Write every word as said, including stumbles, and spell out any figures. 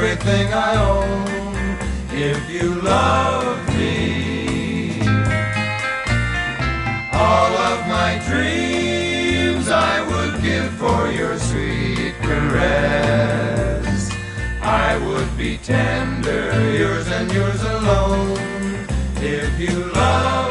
everything I own. If you love me, all of my dreams I would give for your sweet caress. I would be tender, yours and yours alone. If you love